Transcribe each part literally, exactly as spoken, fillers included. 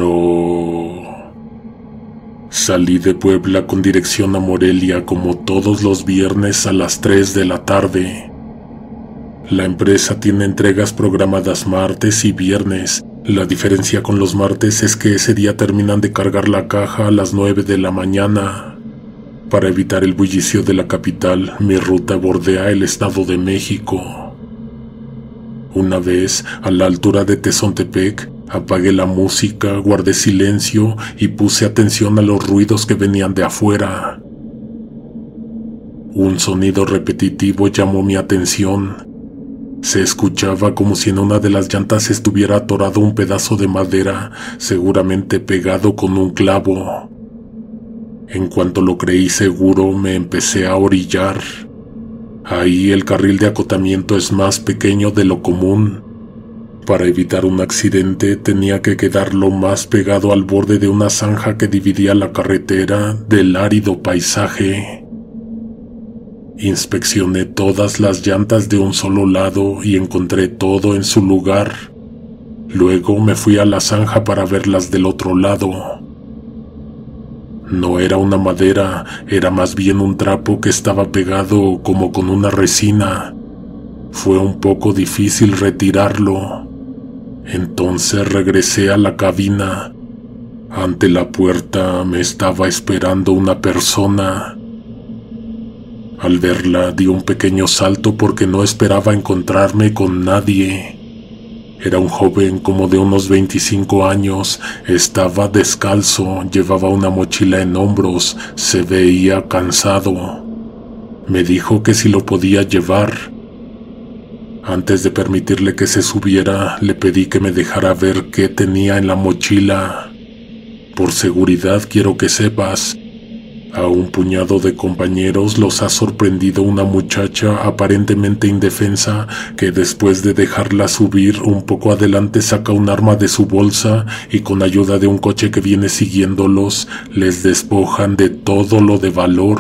Aló. Salí de Puebla con dirección a Morelia como todos los viernes a las tres de la tarde. La empresa tiene entregas programadas martes y viernes. La diferencia con los martes es que ese día terminan de cargar la caja a las nueve de la mañana. Para evitar el bullicio de la capital, mi ruta bordea el Estado de México. Una vez, a la altura de Tezontepec, apagué la música, guardé silencio y puse atención a los ruidos que venían de afuera. Un sonido repetitivo llamó mi atención. Se escuchaba como si en una de las llantas estuviera atorado un pedazo de madera, seguramente pegado con un clavo. En cuanto lo creí seguro, me empecé a orillar. Ahí el carril de acotamiento es más pequeño de lo común. Para evitar un accidente tenía que quedar lo más pegado al borde de una zanja que dividía la carretera del árido paisaje. Inspeccioné todas las llantas de un solo lado y encontré todo en su lugar. Luego me fui a la zanja para ver las del otro lado. No era una madera, era más bien un trapo que estaba pegado como con una resina. Fue un poco difícil retirarlo. Entonces regresé a la cabina. Ante la puerta me estaba esperando una persona. Al verla di un pequeño salto porque no esperaba encontrarme con nadie. Era un joven como de unos veinticinco años, estaba descalzo, llevaba una mochila en hombros, se veía cansado. Me dijo que si lo podía llevar. Antes de permitirle que se subiera, le pedí que me dejara ver qué tenía en la mochila. Por seguridad quiero que sepas, a un puñado de compañeros los ha sorprendido una muchacha aparentemente indefensa que después de dejarla subir un poco adelante saca un arma de su bolsa y con ayuda de un coche que viene siguiéndolos les despojan de todo lo de valor.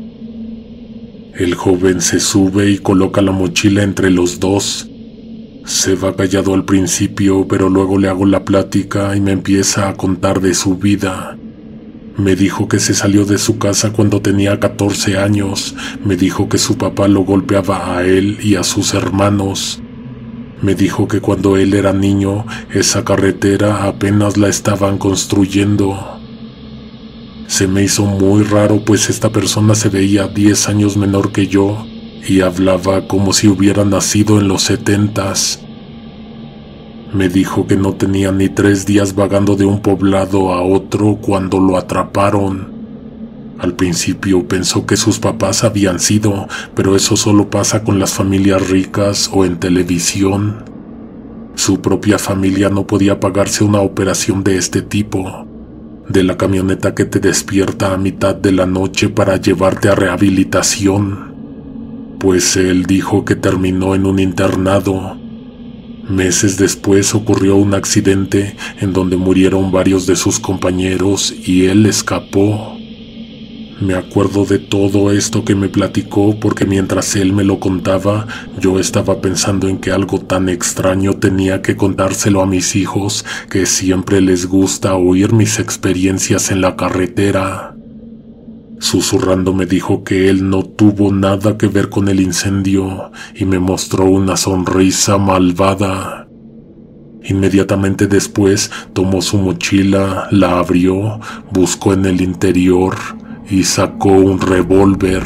El joven se sube y coloca la mochila entre los dos. Se va callado al principio, pero luego le hago la plática y me empieza a contar de su vida. Me dijo que se salió de su casa cuando tenía catorce años. Me dijo que su papá lo golpeaba a él y a sus hermanos. Me dijo que cuando él era niño, esa carretera apenas la estaban construyendo. Se me hizo muy raro, pues esta persona se veía diez años menor que yo y hablaba como si hubiera nacido en los setentas. Me dijo que no tenía ni tres días vagando de un poblado a otro cuando lo atraparon. Al principio pensó que sus papás habían sido, pero eso solo pasa con las familias ricas o en televisión. Su propia familia no podía pagarse una operación de este tipo, de la camioneta que te despierta a mitad de la noche para llevarte a rehabilitación. Pues él dijo que terminó en un internado. Meses después ocurrió un accidente en donde murieron varios de sus compañeros y él escapó. Me acuerdo de todo esto que me platicó porque mientras él me lo contaba, yo estaba pensando en que algo tan extraño tenía que contárselo a mis hijos, que siempre les gusta oír mis experiencias en la carretera. Susurrando me dijo que él no tuvo nada que ver con el incendio y me mostró una sonrisa malvada. Inmediatamente después tomó su mochila, la abrió, buscó en el interior y sacó un revólver.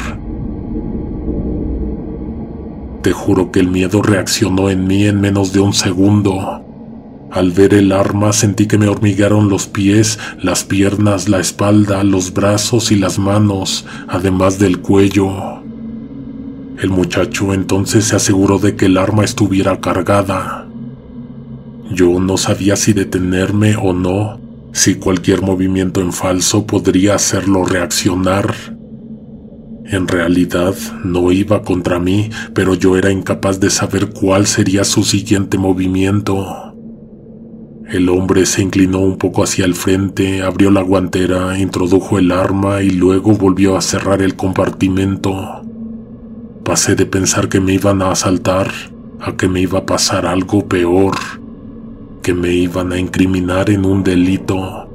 Te juro que el miedo reaccionó en mí en menos de un segundo. Al ver el arma sentí que me hormiguearon los pies, las piernas, la espalda, los brazos y las manos, además del cuello. El muchacho entonces se aseguró de que el arma estuviera cargada. Yo no sabía si detenerme o no, si cualquier movimiento en falso podría hacerlo reaccionar. En realidad no iba contra mí, pero yo era incapaz de saber cuál sería su siguiente movimiento. El hombre se inclinó un poco hacia el frente, abrió la guantera, introdujo el arma y luego volvió a cerrar el compartimento. Pasé de pensar que me iban a asaltar a que me iba a pasar algo peor. que me iban a incriminar en un delito.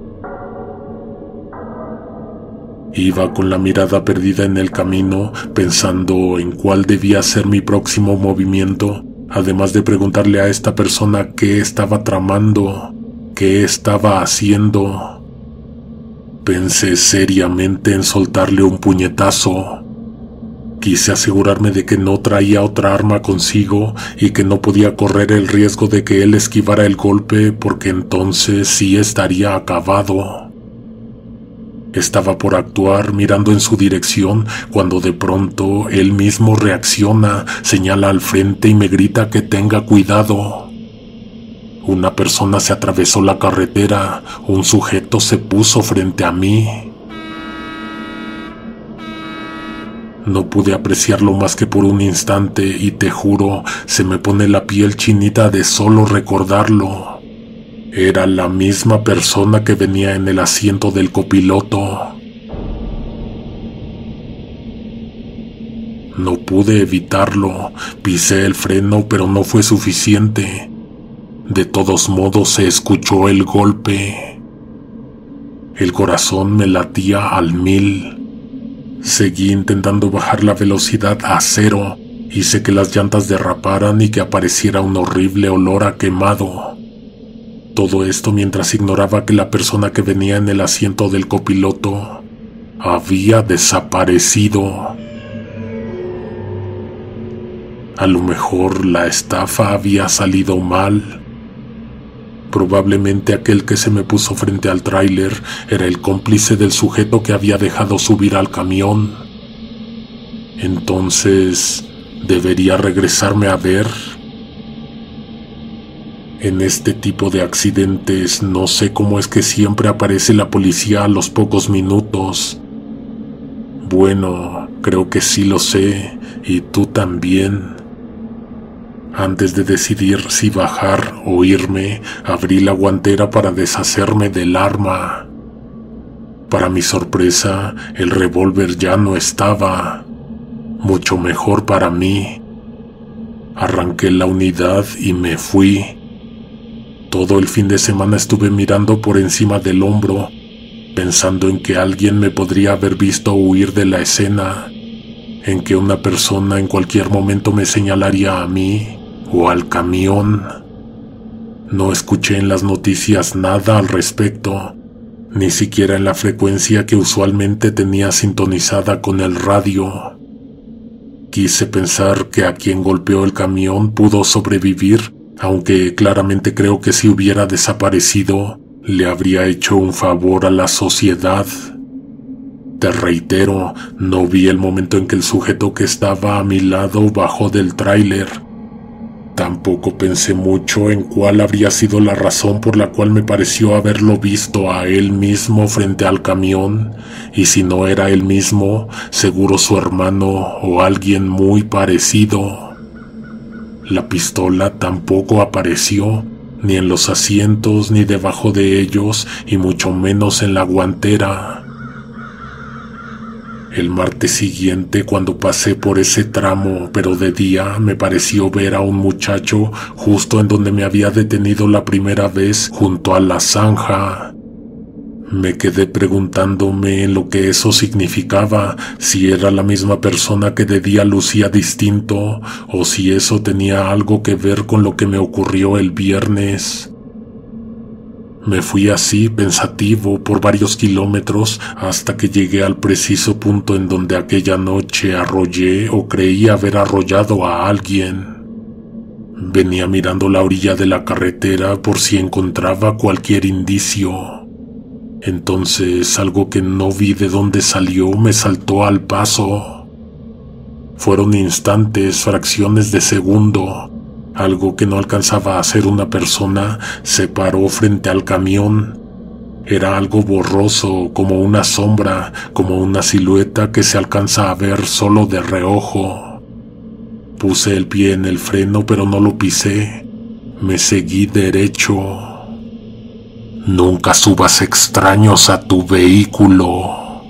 Iba con la mirada perdida en el camino, pensando en cuál debía ser mi próximo movimiento, además de preguntarle a esta persona qué estaba tramando, qué estaba haciendo. Pensé seriamente en soltarle un puñetazo. Quise asegurarme de que no traía otra arma consigo y que no podía correr el riesgo de que él esquivara el golpe, porque entonces sí estaría acabado. Estaba por actuar mirando en su dirección cuando de pronto él mismo reacciona, señala al frente y me grita que tenga cuidado. Una persona se atravesó la carretera, un sujeto se puso frente a mí. No pude apreciarlo más que por un instante y te juro, se me pone la piel chinita de solo recordarlo. Era la misma persona que venía en el asiento del copiloto. No pude evitarlo, pisé el freno, pero no fue suficiente. De todos modos se escuchó el golpe. El corazón me latía al mil. Seguí intentando bajar la velocidad a cero. Hice que las llantas derraparan y que apareciera un horrible olor a quemado. Todo esto mientras ignoraba que la persona que venía en el asiento del copiloto había desaparecido. A lo mejor la estafa había salido mal. Probablemente aquel que se me puso frente al tráiler era el cómplice del sujeto que había dejado subir al camión. Entonces, ¿debería regresarme a ver? En este tipo de accidentes no sé cómo es que siempre aparece la policía a los pocos minutos. Bueno, creo que sí lo sé, y tú también. Antes de decidir si bajar o irme, abrí la guantera para deshacerme del arma. Para mi sorpresa, el revólver ya no estaba. Mucho mejor para mí. Arranqué la unidad y me fui. Todo el fin de semana estuve mirando por encima del hombro, pensando en que alguien me podría haber visto huir de la escena, en que una persona en cualquier momento me señalaría a mí o al camión. No escuché en las noticias nada al respecto, ni siquiera en la frecuencia que usualmente tenía sintonizada con el radio. Quise pensar que a quien golpeó el camión pudo sobrevivir, aunque claramente creo que si hubiera desaparecido, le habría hecho un favor a la sociedad. Te reitero, no vi el momento en que el sujeto que estaba a mi lado bajó del tráiler. Tampoco pensé mucho en cuál habría sido la razón por la cual me pareció haberlo visto a él mismo frente al camión, y si no era él mismo, seguro su hermano o alguien muy parecido. La pistola tampoco apareció, ni en los asientos ni debajo de ellos, y mucho menos en la guantera. El martes siguiente, cuando pasé por ese tramo, pero de día, me pareció ver a un muchacho justo en donde me había detenido la primera vez, junto a la zanja. Me quedé preguntándome en lo que eso significaba, si era la misma persona que de día lucía distinto, o si eso tenía algo que ver con lo que me ocurrió el viernes. Me fui así, pensativo, por varios kilómetros, hasta que llegué al preciso punto en donde aquella noche arrollé o creí haber arrollado a alguien. Venía mirando la orilla de la carretera por si encontraba cualquier indicio. Entonces algo que no vi de dónde salió me saltó al paso. Fueron instantes, fracciones de segundo. Algo que no alcanzaba a hacer una persona se paró frente al camión. Era algo borroso, como una sombra, como una silueta que se alcanza a ver solo de reojo. Puse el pie en el freno, pero no lo pisé. Me seguí derecho. Nunca subas extraños a tu vehículo.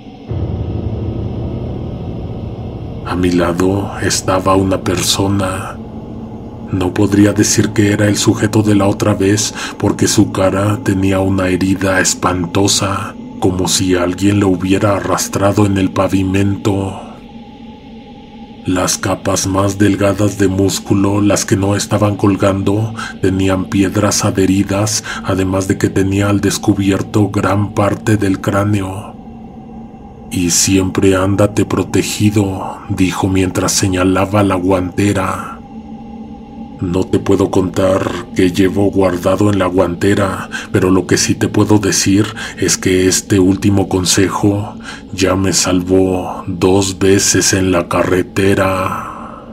A mi lado estaba una persona. No podría decir que era el sujeto de la otra vez porque su cara tenía una herida espantosa, como si alguien lo hubiera arrastrado en el pavimento. Las capas más delgadas de músculo, las que no estaban colgando, tenían piedras adheridas, además de que tenía al descubierto gran parte del cráneo. «Y siempre ándate protegido», dijo mientras señalaba la guantera. No te puedo contar qué llevo guardado en la guantera, pero lo que sí te puedo decir es que este último consejo ya me salvó dos veces en la carretera.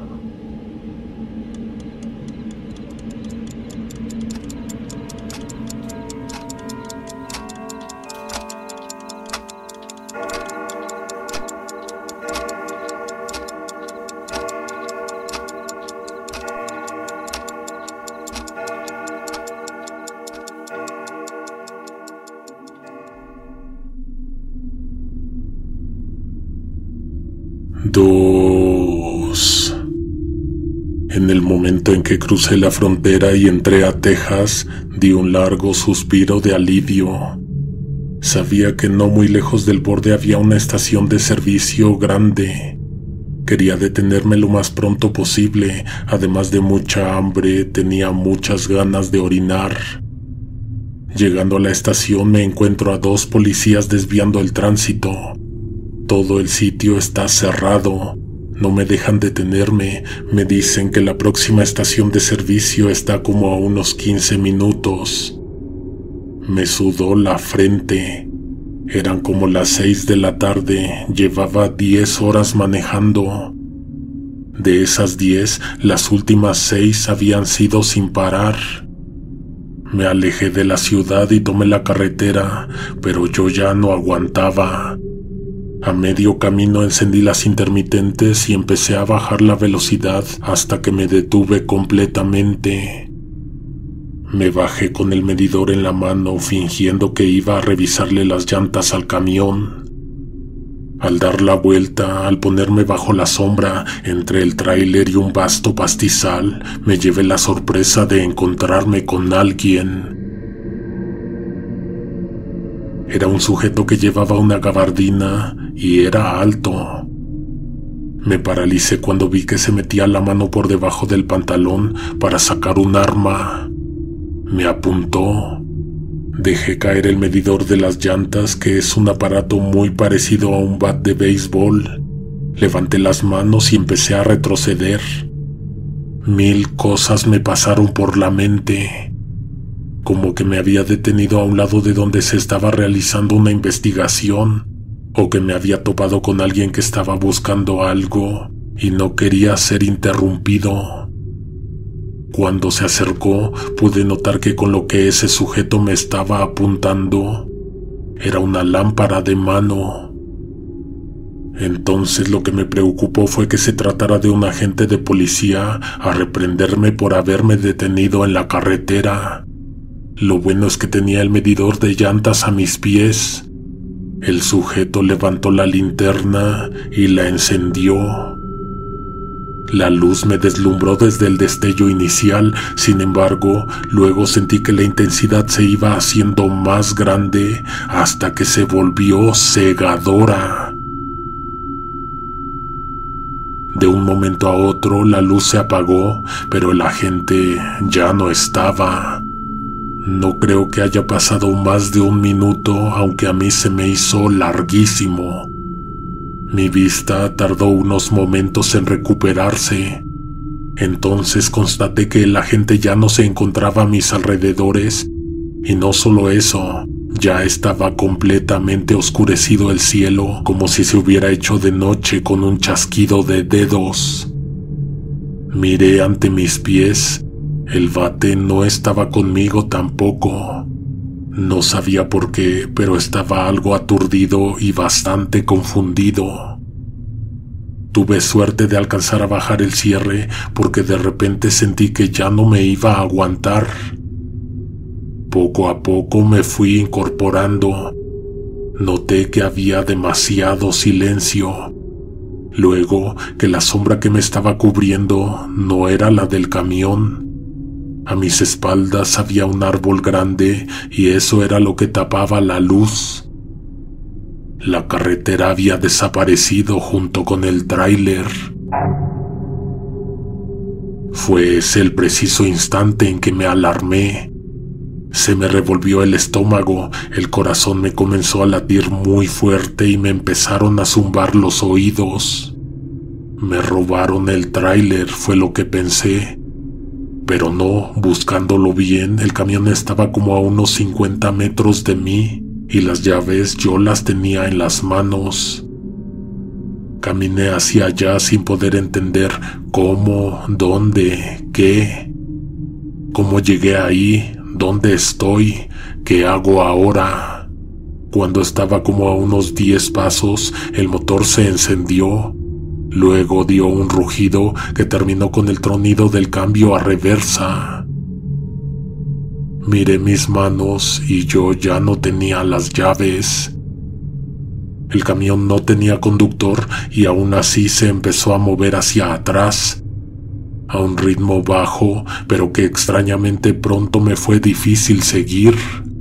Dos. En el momento en que crucé la frontera y entré a Texas, di un largo suspiro de alivio. Sabía que no muy lejos del borde había una estación de servicio grande. Quería detenerme lo más pronto posible, además de mucha hambre, tenía muchas ganas de orinar. Llegando a la estación me encuentro a dos policías desviando el tránsito. Todo el sitio está cerrado. No me dejan detenerme. Me dicen que la próxima estación de servicio está como a unos quince minutos. Me sudó la frente. Eran como las seis de la tarde. Llevaba diez horas manejando. De esas diez, las últimas seis habían sido sin parar. Me alejé de la ciudad y tomé la carretera, pero yo ya no aguantaba. A medio camino encendí las intermitentes y empecé a bajar la velocidad hasta que me detuve completamente. Me bajé con el medidor en la mano, fingiendo que iba a revisarle las llantas al camión. Al dar la vuelta, al ponerme bajo la sombra, entre el tráiler y un vasto pastizal, me llevé la sorpresa de encontrarme con alguien. Era un sujeto que llevaba una gabardina y era alto. Me paralicé cuando vi que se metía la mano por debajo del pantalón para sacar un arma. Me apuntó. Dejé caer el medidor de las llantas, que es un aparato muy parecido a un bat de béisbol. Levanté las manos y empecé a retroceder. Mil cosas me pasaron por la mente. Como que me había detenido a un lado de donde se estaba realizando una investigación, o que me había topado con alguien que estaba buscando algo y no quería ser interrumpido. Cuando se acercó, pude notar que con lo que ese sujeto me estaba apuntando era una lámpara de mano. Entonces lo que me preocupó fue que se tratara de un agente de policía a reprenderme por haberme detenido en la carretera. Lo bueno es que tenía el medidor de llantas a mis pies. El sujeto levantó la linterna y la encendió. La luz me deslumbró desde el destello inicial, sin embargo, luego sentí que la intensidad se iba haciendo más grande hasta que se volvió cegadora. De un momento a otro la luz se apagó, pero el agente ya no estaba. No creo que haya pasado más de un minuto, aunque a mí se me hizo larguísimo. Mi vista tardó unos momentos en recuperarse. Entonces constaté que el agente ya no se encontraba a mis alrededores, y no solo eso, ya estaba completamente oscurecido el cielo, como si se hubiera hecho de noche con un chasquido de dedos. Miré ante mis pies. El bate no estaba conmigo tampoco. No sabía por qué, pero estaba algo aturdido y bastante confundido. Tuve suerte de alcanzar a bajar el cierre porque de repente sentí que ya no me iba a aguantar. Poco a poco me fui incorporando. Noté que había demasiado silencio. Luego que la sombra que me estaba cubriendo no era la del camión. A mis espaldas había un árbol grande y eso era lo que tapaba la luz. La carretera había desaparecido junto con el tráiler. Fue ese el preciso instante en que me alarmé. Se me revolvió el estómago, el corazón me comenzó a latir muy fuerte y me empezaron a zumbar los oídos. Me robaron el tráiler, fue lo que pensé. Pero no, buscándolo bien, el camión estaba como a unos cincuenta metros de mí y las llaves yo las tenía en las manos. Caminé hacia allá sin poder entender cómo, dónde, qué. ¿Cómo llegué ahí? ¿Dónde estoy? ¿Qué hago ahora? Cuando estaba como a unos diez pasos, el motor se encendió. Luego dio un rugido que terminó con el tronido del cambio a reversa. Miré mis manos y yo ya no tenía las llaves. El camión no tenía conductor y aún así se empezó a mover hacia atrás, a un ritmo bajo, pero que extrañamente pronto me fue difícil seguir.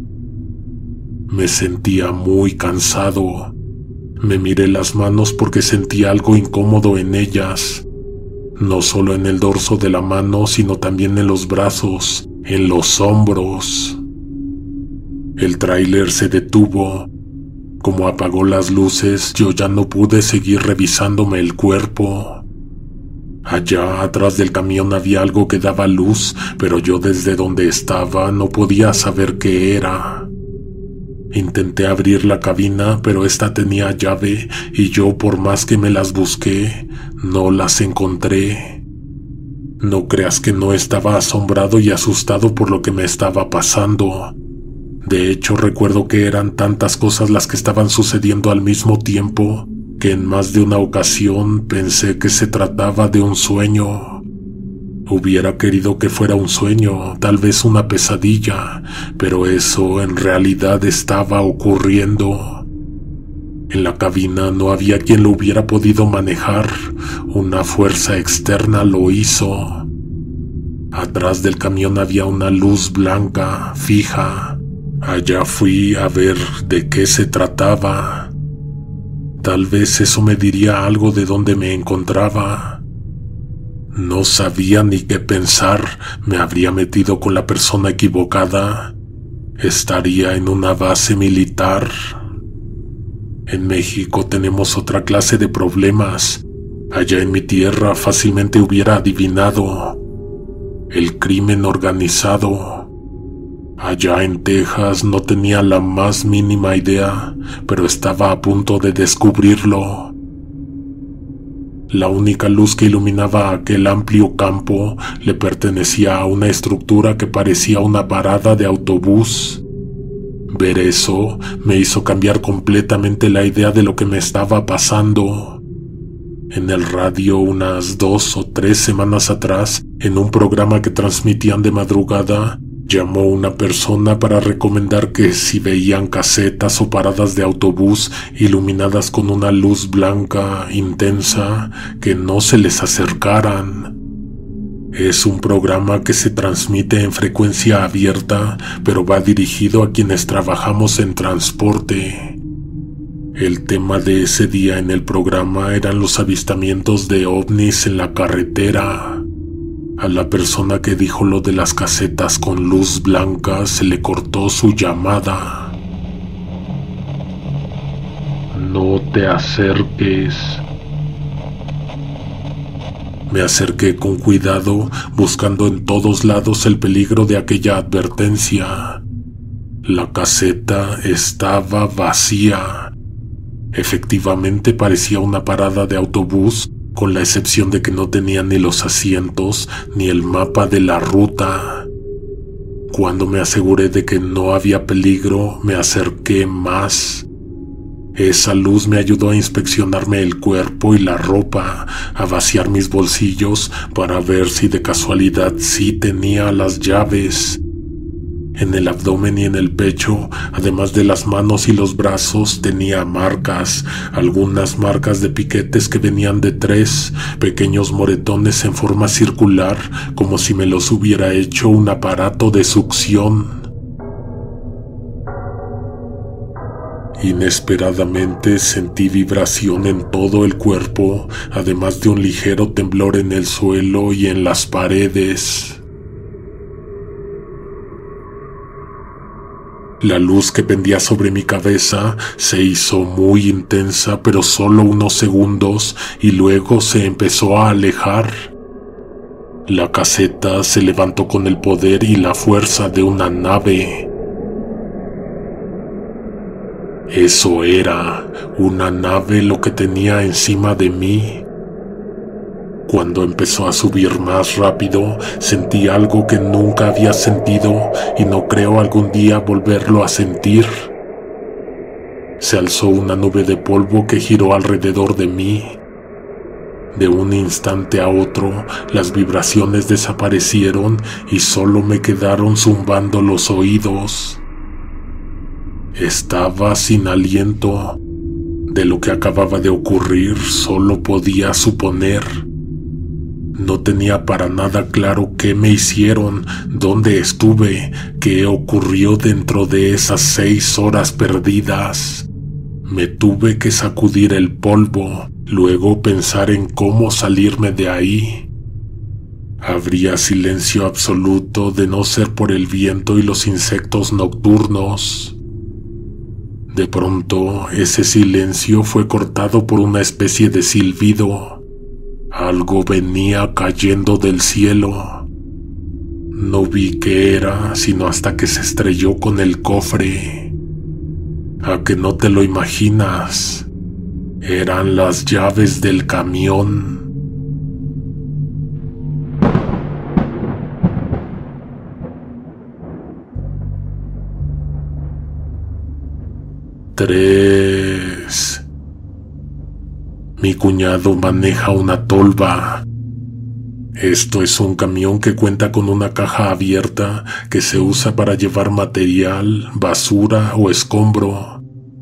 Me sentía muy cansado. Me miré las manos porque sentía algo incómodo en ellas, no solo en el dorso de la mano, sino también en los brazos, en los hombros. El tráiler se detuvo. Como apagó las luces, yo ya no pude seguir revisándome el cuerpo. Allá atrás del camión había algo que daba luz, pero yo desde donde estaba no podía saber qué era. Intenté abrir la cabina, pero esta tenía llave y yo, por más que me las busqué, no las encontré. No creas que no estaba asombrado y asustado por lo que me estaba pasando. De hecho, recuerdo que eran tantas cosas las que estaban sucediendo al mismo tiempo que en más de una ocasión pensé que se trataba de un sueño. Hubiera querido que fuera un sueño, tal vez una pesadilla, pero eso en realidad estaba ocurriendo. En la cabina no había quien lo hubiera podido manejar, una fuerza externa lo hizo. Atrás del camión había una luz blanca, fija. Allá fui a ver de qué se trataba. Tal vez eso me diría algo de dónde me encontraba. No sabía ni qué pensar. ¿Me habría metido con la persona equivocada? ¿Estaría en una base militar? En México tenemos otra clase de problemas. Allá en mi tierra fácilmente hubiera adivinado. El crimen organizado. Allá en Texas no tenía la más mínima idea, pero estaba a punto de descubrirlo. La única luz que iluminaba aquel amplio campo le pertenecía a una estructura que parecía una parada de autobús. Ver eso me hizo cambiar completamente la idea de lo que me estaba pasando. En el radio unas dos o tres semanas atrás, en un programa que transmitían de madrugada, llamó una persona para recomendar que si veían casetas o paradas de autobús iluminadas con una luz blanca intensa, que no se les acercaran. Es un programa que se transmite en frecuencia abierta, pero va dirigido a quienes trabajamos en transporte. El tema de ese día en el programa eran los avistamientos de ovnis en la carretera. A la persona que dijo lo de las casetas con luz blanca se le cortó su llamada. No te acerques. Me acerqué con cuidado, buscando en todos lados el peligro de aquella advertencia. La caseta estaba vacía. Efectivamente parecía una parada de autobús, con la excepción de que no tenía ni los asientos ni el mapa de la ruta. Cuando me aseguré de que no había peligro, me acerqué más. Esa luz me ayudó a inspeccionarme el cuerpo y la ropa, a vaciar mis bolsillos para ver si de casualidad sí tenía las llaves. En el abdomen y en el pecho, además de las manos y los brazos, tenía marcas, algunas marcas de piquetes que venían de tres, pequeños moretones en forma circular, como si me los hubiera hecho un aparato de succión. Inesperadamente sentí vibración en todo el cuerpo, además de un ligero temblor en el suelo y en las paredes. La luz que pendía sobre mi cabeza se hizo muy intensa, pero solo unos segundos, y luego se empezó a alejar. La caseta se levantó con el poder y la fuerza de una nave. Eso era una nave lo que tenía encima de mí. Cuando empezó a subir más rápido, sentí algo que nunca había sentido y no creo algún día volverlo a sentir. Se alzó una nube de polvo que giró alrededor de mí. De un instante a otro, las vibraciones desaparecieron y solo me quedaron zumbando los oídos. Estaba sin aliento. De lo que acababa de ocurrir, solo podía suponer. No tenía para nada claro qué me hicieron, dónde estuve, qué ocurrió dentro de esas seis horas perdidas. Me tuve que sacudir el polvo, luego pensar en cómo salirme de ahí. Habría silencio absoluto de no ser por el viento y los insectos nocturnos. De pronto, ese silencio fue cortado por una especie de silbido. Algo venía cayendo del cielo. No vi qué era, sino hasta que se estrelló con el cofre. ¿A que no te lo imaginas? Eran las llaves del camión. Tres. Mi cuñado maneja una tolva. Esto es un camión que cuenta con una caja abierta que se usa para llevar material, basura o escombro.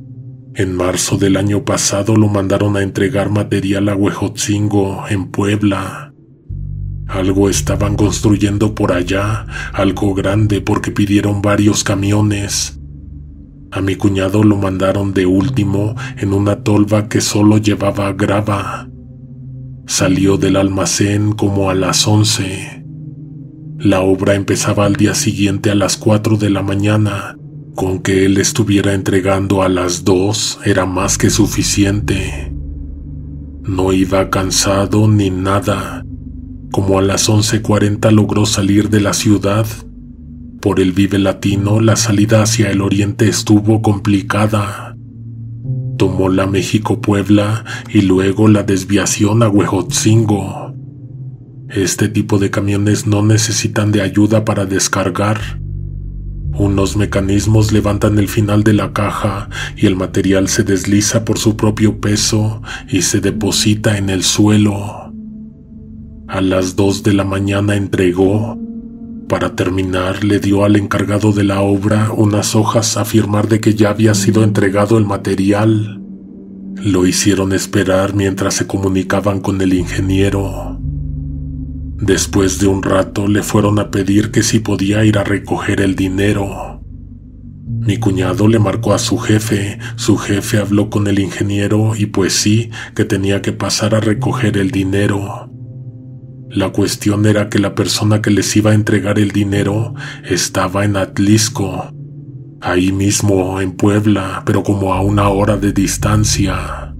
En marzo del año pasado lo mandaron a entregar material a Huejotzingo, en Puebla. Algo estaban construyendo por allá, algo grande porque pidieron varios camiones. A mi cuñado lo mandaron de último en una tolva que solo llevaba grava. Salió del almacén como a las once. La obra empezaba al día siguiente a las cuatro de la mañana. Con que él estuviera entregando a las dos era más que suficiente. No iba cansado ni nada. Como a las once cuarenta logró salir de la ciudad. Por el Vive Latino, la salida hacia el oriente estuvo complicada. Tomó la México-Puebla y luego la desviación a Huejotzingo. Este tipo de camiones no necesitan de ayuda para descargar. Unos mecanismos levantan el final de la caja y el material se desliza por su propio peso y se deposita en el suelo. A las dos de la mañana entregó. Para terminar, le dio al encargado de la obra unas hojas a firmar de que ya había sido entregado el material. Lo hicieron esperar mientras se comunicaban con el ingeniero. Después de un rato le fueron a pedir que si podía ir a recoger el dinero. Mi cuñado le marcó a su jefe, su jefe habló con el ingeniero y pues sí, que tenía que pasar a recoger el dinero. La cuestión era que la persona que les iba a entregar el dinero estaba en Atlisco, ahí mismo en Puebla, pero como a una hora de distancia.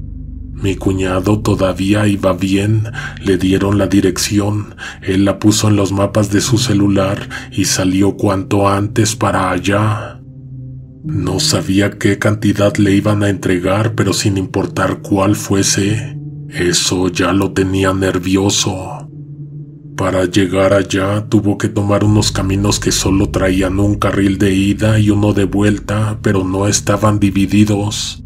Mi cuñado todavía iba bien, le dieron la dirección, él la puso en los mapas de su celular y salió cuanto antes para allá. No sabía qué cantidad le iban a entregar, pero sin importar cuál fuese, eso ya lo tenía nervioso. Para llegar allá tuvo que tomar unos caminos que solo traían un carril de ida y uno de vuelta, pero no estaban divididos.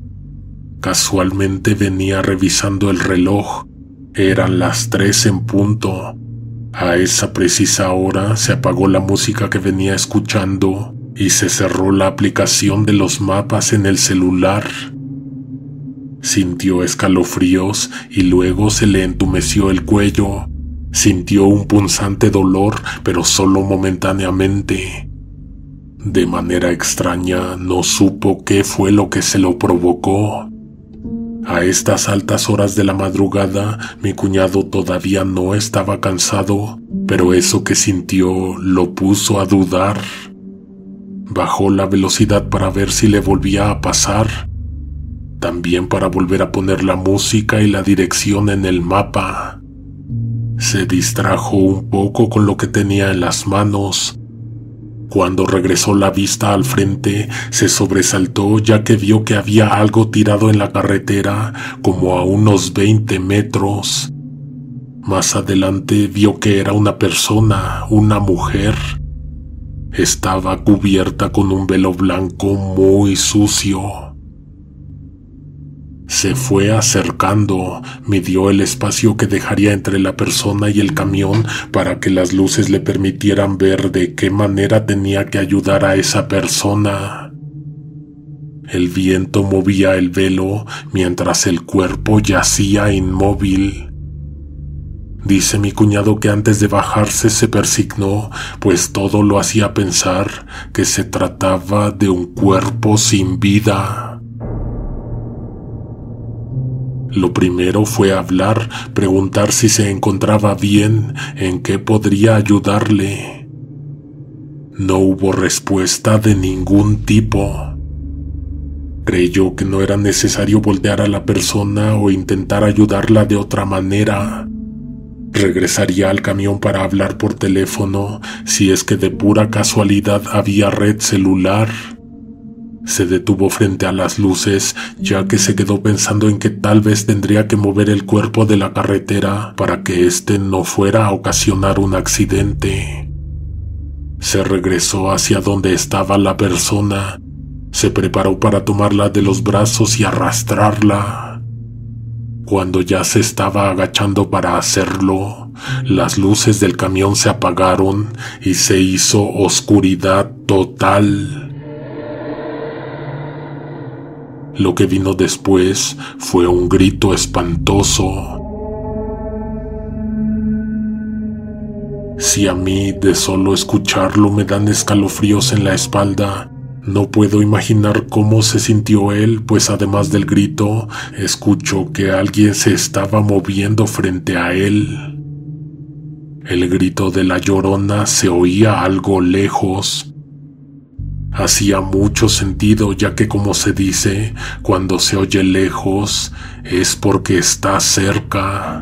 Casualmente venía revisando el reloj. Eran las tres en punto. A esa precisa hora se apagó la música que venía escuchando y se cerró la aplicación de los mapas en el celular. Sintió escalofríos y luego se le entumeció el cuello. Sintió un punzante dolor, pero solo momentáneamente. De manera extraña, no supo qué fue lo que se lo provocó. A estas altas horas de la madrugada, mi cuñado todavía no estaba cansado, pero eso que sintió lo puso a dudar. Bajó la velocidad para ver si le volvía a pasar, también para volver a poner la música y la dirección en el mapa. Se distrajo un poco con lo que tenía en las manos. Cuando regresó la vista al frente, se sobresaltó ya que vio que había algo tirado en la carretera, como a unos veinte metros. Más adelante vio que era una persona, una mujer. Estaba cubierta con un velo blanco muy sucio. Se fue acercando, midió el espacio que dejaría entre la persona y el camión para que las luces le permitieran ver de qué manera tenía que ayudar a esa persona. El viento movía el velo mientras el cuerpo yacía inmóvil. Dice mi cuñado que antes de bajarse se persignó, pues todo lo hacía pensar que se trataba de un cuerpo sin vida. Lo primero fue hablar, preguntar si se encontraba bien, en qué podría ayudarle. No hubo respuesta de ningún tipo. Creyó que no era necesario voltear a la persona o intentar ayudarla de otra manera. Regresaría al camión para hablar por teléfono si es que de pura casualidad había red celular. Se detuvo frente a las luces, ya que se quedó pensando en que tal vez tendría que mover el cuerpo de la carretera para que éste no fuera a ocasionar un accidente. Se regresó hacia donde estaba la persona. Se preparó para tomarla de los brazos y arrastrarla. Cuando ya se estaba agachando para hacerlo, las luces del camión se apagaron y se hizo oscuridad total. Lo que vino después fue un grito espantoso. Si a mí de solo escucharlo me dan escalofríos en la espalda, no puedo imaginar cómo se sintió él, pues además del grito, escuchó que alguien se estaba moviendo frente a él. El grito de la llorona se oía algo lejos. Hacía mucho sentido, ya que como se dice, cuando se oye lejos es porque está cerca.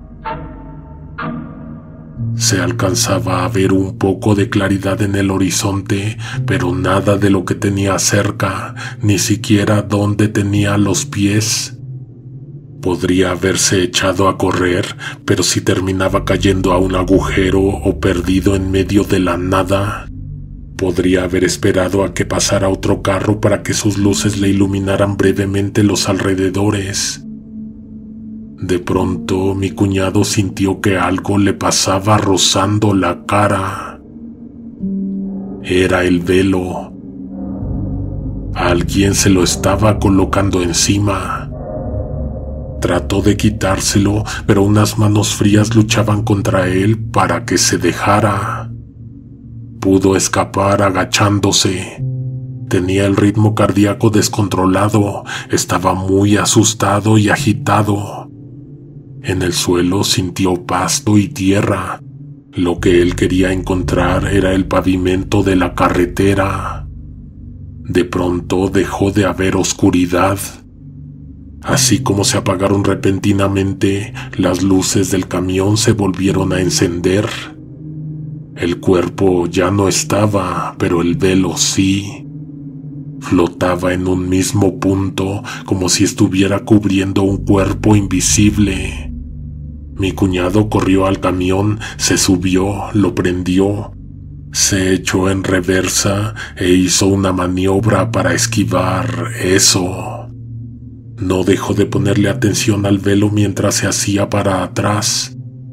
Se alcanzaba a ver un poco de claridad en el horizonte, pero nada de lo que tenía cerca, ni siquiera dónde tenía los pies. Podría haberse echado a correr, pero si terminaba cayendo a un agujero o perdido en medio de la nada, podría haber esperado a que pasara otro carro para que sus luces le iluminaran brevemente los alrededores. De pronto, mi cuñado sintió que algo le pasaba rozando la cara. Era el velo. Alguien se lo estaba colocando encima. Trató de quitárselo, pero unas manos frías luchaban contra él para que se dejara. Pudo escapar agachándose. Tenía el ritmo cardíaco descontrolado, estaba muy asustado y agitado. En el suelo sintió pasto y tierra. Lo que él quería encontrar era el pavimento de la carretera. De pronto dejó de haber oscuridad. Así como se apagaron repentinamente, las luces del camión se volvieron a encender. El cuerpo ya no estaba, pero el velo sí. Flotaba en un mismo punto, como si estuviera cubriendo un cuerpo invisible. Mi cuñado corrió al camión, se subió, lo prendió, se echó en reversa e hizo una maniobra para esquivar eso. No dejó de ponerle atención al velo mientras se hacía para atrás.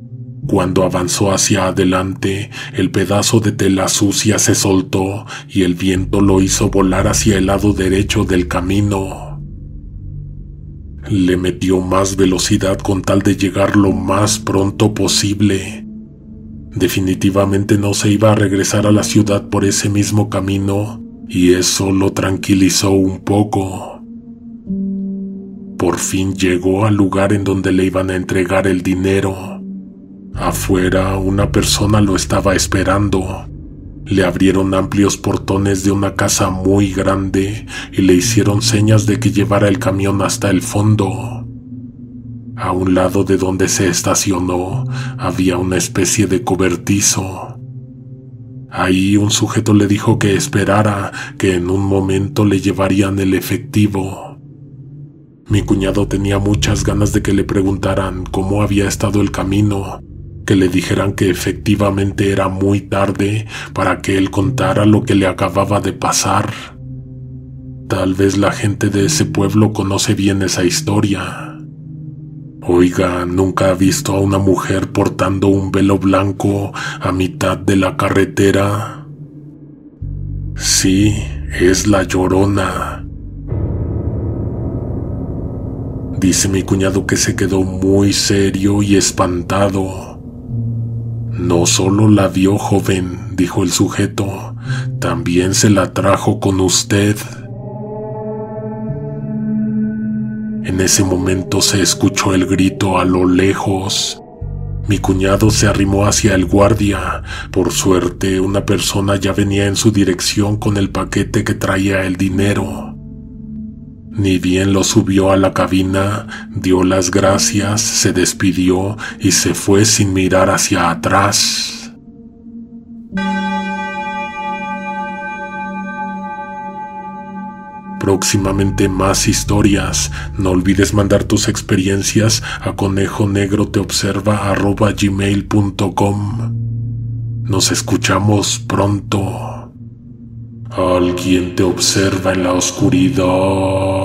Cuando avanzó hacia adelante, el pedazo de tela sucia se soltó y el viento lo hizo volar hacia el lado derecho del camino. Le metió más velocidad con tal de llegar lo más pronto posible. Definitivamente no se iba a regresar a la ciudad por ese mismo camino, y eso lo tranquilizó un poco. Por fin llegó al lugar en donde le iban a entregar el dinero. Afuera, una persona lo estaba esperando. Le abrieron amplios portones de una casa muy grande y le hicieron señas de que llevara el camión hasta el fondo. A un lado de donde se estacionó, había una especie de cobertizo. Ahí un sujeto le dijo que esperara, que en un momento le llevarían el efectivo. Mi cuñado tenía muchas ganas de que le preguntaran cómo había estado el camino, que le dijeran que efectivamente era muy tarde para que él contara lo que le acababa de pasar. Tal vez la gente de ese pueblo conoce bien esa historia. Oiga, ¿nunca ha visto a una mujer portando un velo blanco a mitad de la carretera? Sí, es la Llorona. Dice mi cuñado que se quedó muy serio y espantado. No solo la vio, joven, dijo el sujeto, también se la trajo con usted. En ese momento se escuchó el grito a lo lejos. Mi cuñado se arrimó hacia el guardia. Por suerte, una persona ya venía en su dirección con el paquete que traía el dinero. Ni bien lo subió a la cabina, dio las gracias, se despidió y se fue sin mirar hacia atrás. Próximamente más historias. No olvides mandar tus experiencias a conejonegroteobserva arroba gmail punto com. Nos escuchamos pronto. Alguien te observa en la oscuridad.